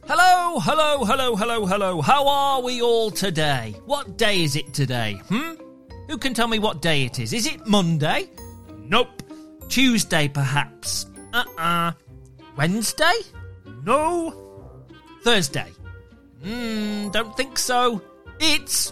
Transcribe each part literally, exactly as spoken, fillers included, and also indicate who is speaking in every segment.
Speaker 1: Hello, hello, hello, hello, hello. How are we all today? What day is it today? Hmm? Who can tell me what day it is? Is it Monday? Nope. Tuesday, perhaps. Uh-uh. Wednesday? No. Thursday? Hmm, don't think so. It's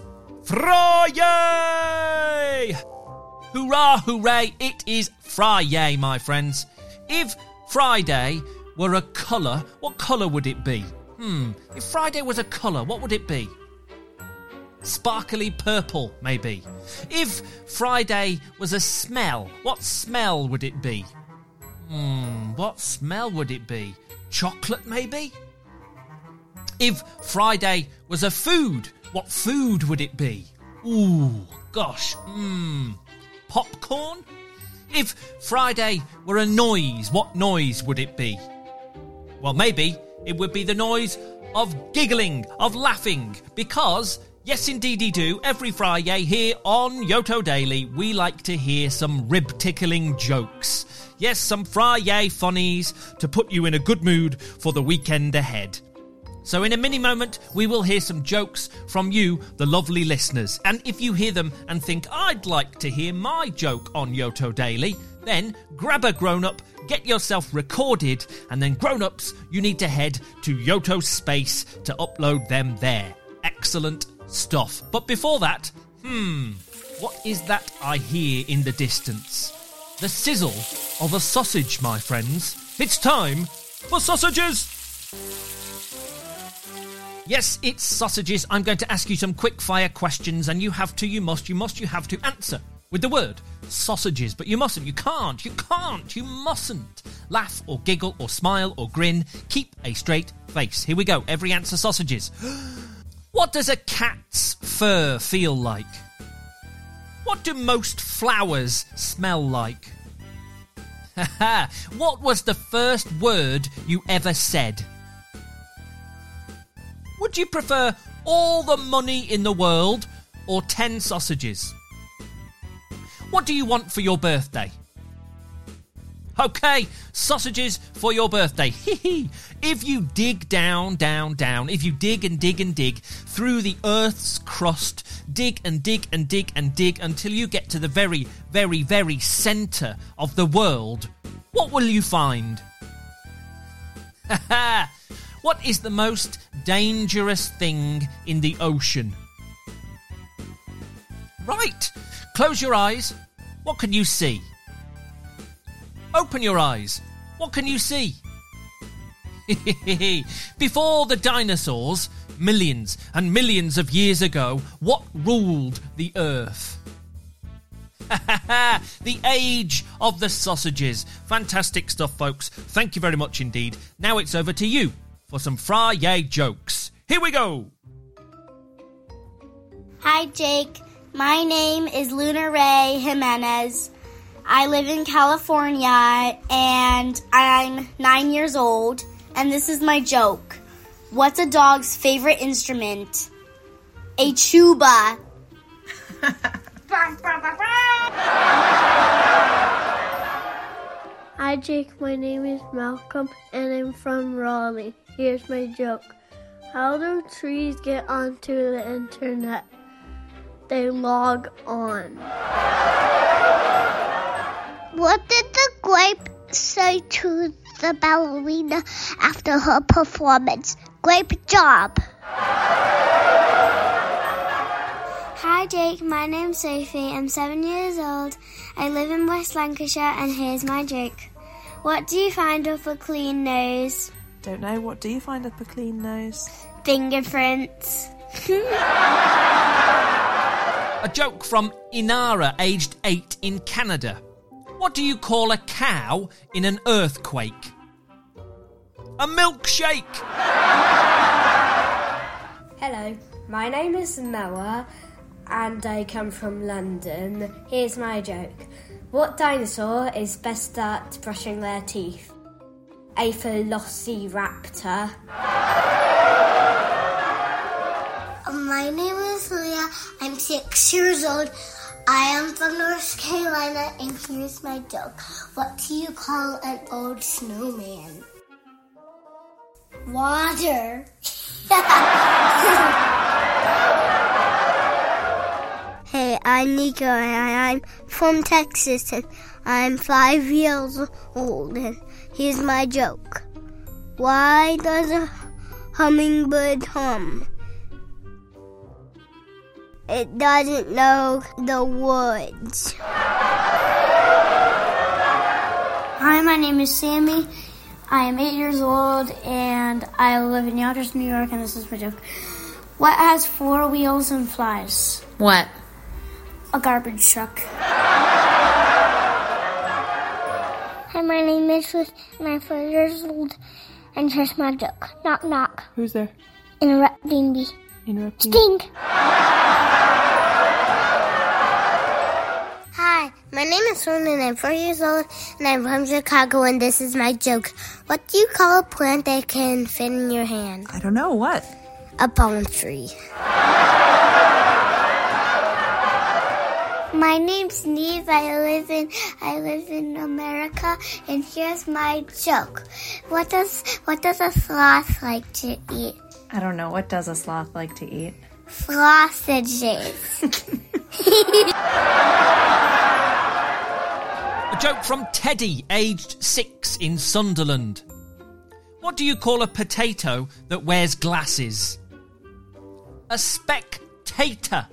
Speaker 1: Friday! Hurrah, hooray, it is Friday, my friends. If Friday were a colour, what colour would it be? Hmm, if Friday was a colour, what would it be? Sparkly purple, maybe. If Friday was a smell, what smell would it be? Hmm, what smell would it be? Chocolate, maybe? If Friday was a food, what food would it be? Ooh, gosh, mmm, popcorn? If Friday were a noise, what noise would it be? Well, maybe it would be the noise of giggling, of laughing, because, yes indeedy do, every Friday here on Yoto Daily, we like to hear some rib-tickling jokes. Yes, some Friday funnies to put you in a good mood for the weekend ahead. So in a mini moment, we will hear some jokes from you, the lovely listeners. And if you hear them and think, I'd like to hear my joke on Yoto Daily, then grab a grown-up, get yourself recorded, and then grown-ups, you need to head to Yoto Space to upload them there. Excellent stuff. But before that, hmm, what is that I hear in the distance? The sizzle of a sausage, my friends. It's time for sausages! Yes, it's sausages. I'm going to ask you some quick-fire questions, and you have to, you must, you must, you have to answer with the word sausages. But you mustn't, you can't, you can't, you mustn't laugh or giggle or smile or grin. Keep a straight face. Here we go. Every answer sausages. What does a cat's fur feel like? What do most flowers smell like? Haha. What was the first word you ever said? Would you prefer all the money in the world or ten sausages? What do you want for your birthday? Okay, sausages for your birthday. Hee If you dig down, down, down, if you dig and dig and dig through the Earth's crust, dig and dig and dig and dig until you get to the very, very, very centre of the world, what will you find? Haha! What is the most dangerous thing in the ocean? Right. Close your eyes. What can you see? Open your eyes. What can you see? Before the dinosaurs, millions and millions of years ago, what ruled the earth? The age of the sausages. Fantastic stuff, folks. Thank you very much indeed. Now it's over to you for some Friday jokes. Here we go.
Speaker 2: Hi, Jake. My name is Luna Ray Jimenez. I live in California, and I'm nine years old, and this is my joke. What's a dog's favorite instrument? A tuba.
Speaker 3: Hi, Jake. My name is Malcolm, and I'm from Raleigh. Here's my joke. How do trees get onto the internet? They log on.
Speaker 4: What did the grape say to the ballerina after her performance? Great job.
Speaker 2: Hi, Jake. My name's Sophie. I'm seven years old. I live in West Lancashire, and here's my joke. What do you find up a clean nose?
Speaker 5: Don't know. What do you find up a clean nose?
Speaker 2: Fingerprints.
Speaker 1: A joke from Inara, aged eight, in Canada. What do you call a cow in an earthquake? A milkshake!
Speaker 6: Hello, my name is Noah, and I come from London. Here's my joke. What dinosaur is best at brushing their teeth? A velociraptor.
Speaker 4: My name is Leah. I'm six years old. I am from North Carolina, and here's my joke. What do you call an old snowman? Water.
Speaker 7: Hey, I'm Nico and I'm from Texas and I'm five years old and here's my joke. Why does a hummingbird hum? It doesn't know the words.
Speaker 8: Hi, my name is Sammy. I am eight years old and I live in Yonkers, New York, and this is my joke. What has four wheels and flies?
Speaker 9: What?
Speaker 8: A garbage truck.
Speaker 7: Hi, my name is Ruth and I'm four years old and here's my joke. Knock, knock.
Speaker 5: Who's there?
Speaker 7: Interrupting me.
Speaker 5: Interrupting.
Speaker 7: Sting!
Speaker 4: Hi, my name is Ron and I'm four years old and I'm from Chicago and this is my joke. What do you call a plant that can fit in your hand?
Speaker 5: I don't know. What?
Speaker 4: A palm tree.
Speaker 7: My name's Neve. I live in I live in America, and here's my joke. What does what does a sloth like to eat?
Speaker 9: I don't know. What does a sloth like to eat?
Speaker 7: Sausages.
Speaker 1: A joke from Teddy, aged six, in Sunderland. What do you call a potato that wears glasses? A spectator.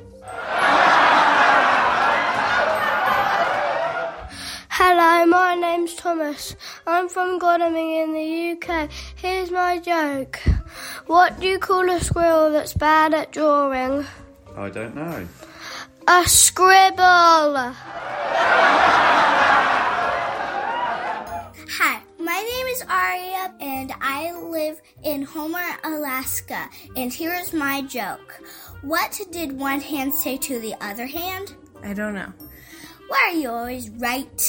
Speaker 3: Hello, my name's Thomas. I'm from Godalming in the U K. Here's my joke. What do you call a squirrel that's bad at drawing?
Speaker 10: I don't know.
Speaker 3: A scribble.
Speaker 2: Hi, my name is Aria and I live in Homer, Alaska. And here's my joke. What did one hand say to the other hand?
Speaker 9: I don't know.
Speaker 2: Why are you always right?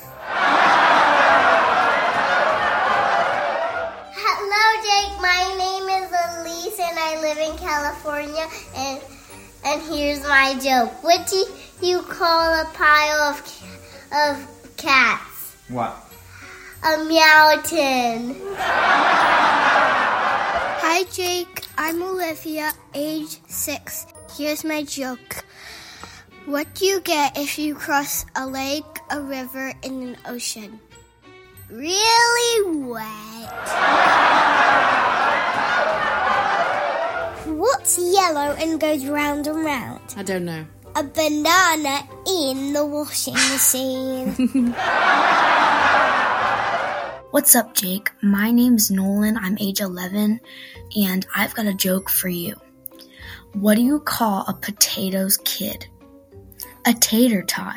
Speaker 4: Hello, Jake. My name is Elise and I live in California and and here's my joke. What do you call a pile of of cats?
Speaker 10: What?
Speaker 4: A meowton.
Speaker 7: Hi, Jake. I'm Olivia, age six. Here's my joke. What do you get if you cross a lake, a river, and an ocean? Really wet.
Speaker 4: What's yellow and goes round and round?
Speaker 9: I don't know.
Speaker 4: A banana in the washing machine.
Speaker 11: What's up, Jake? My name's Nolan. I'm age eleven, and I've got a joke for you. What do you call a potato's kid? A tater tot.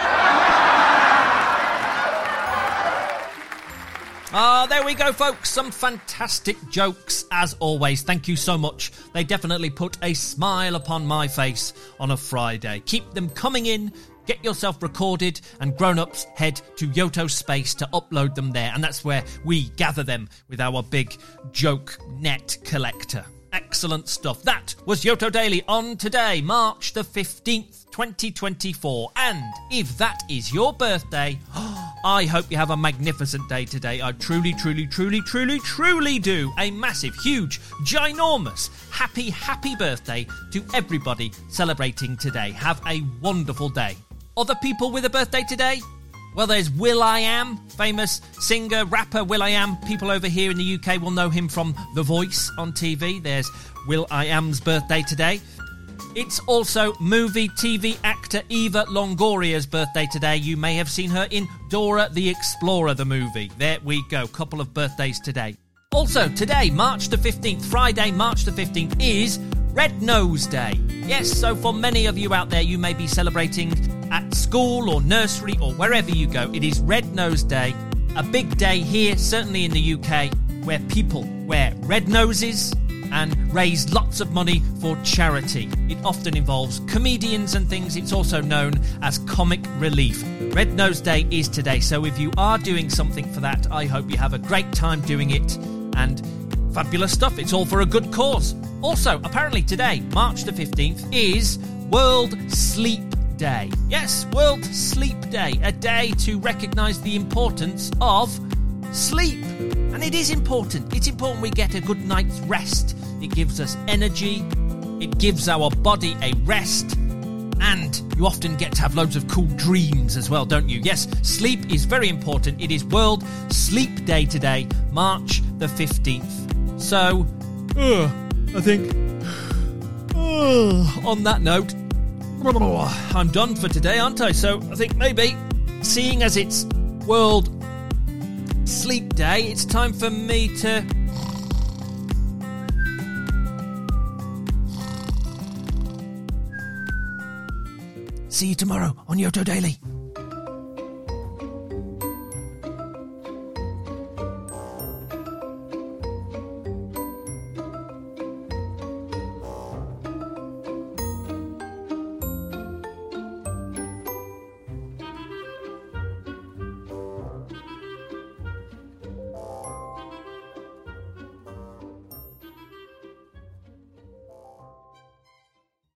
Speaker 1: Ah, there we go, folks. Some fantastic jokes, as always. Thank you so much. They definitely put a smile upon my face on a Friday. Keep them coming in. Get yourself recorded, and grown-ups head to Yoto Space to upload them there. And that's where we gather them with our big joke net collector. Excellent stuff. That was Yoto Daily on today, March the fifteenth, twenty twenty-four. And if that is your birthday, I hope you have a magnificent day today. I truly, truly, truly, truly, truly do. A massive, huge, ginormous, happy, happy birthday to everybody celebrating today. Have a wonderful day. Other people with a birthday today? Well, there's will.i.am, famous singer, rapper will.i.am. People over here in the U K will know him from The Voice on T V. There's will.i.am's birthday today. It's also movie T V actor Eva Longoria's birthday today. You may have seen her in Dora the Explorer, the movie. There we go, couple of birthdays today. Also, today, March the fifteenth, Friday, March the fifteenth, is Red Nose Day. Yes, so for many of you out there, you may be celebrating at school or nursery or wherever you go. It is Red Nose Day, a big day here, certainly in the U K, where people wear red noses and raise lots of money for charity. It often involves comedians and things. It's also known as comic relief. Red Nose Day is today, so if you are doing something for that, I hope you have a great time doing it, and fabulous stuff. It's all for a good cause. Also, apparently today, March the fifteenth, is World Sleep Day. Yes, World Sleep Day, a day to recognise the importance of sleep. And it is important. It's important we get a good night's rest. It gives us energy. It gives our body a rest. And you often get to have loads of cool dreams as well, don't you? Yes, sleep is very important. It is World Sleep Day today, March the fifteenth. So, uh, I think, uh, on that note, I'm done for today, aren't I? So I think maybe, seeing as it's World Sleep Day, it's time for me to... See you tomorrow on Yoto Daily.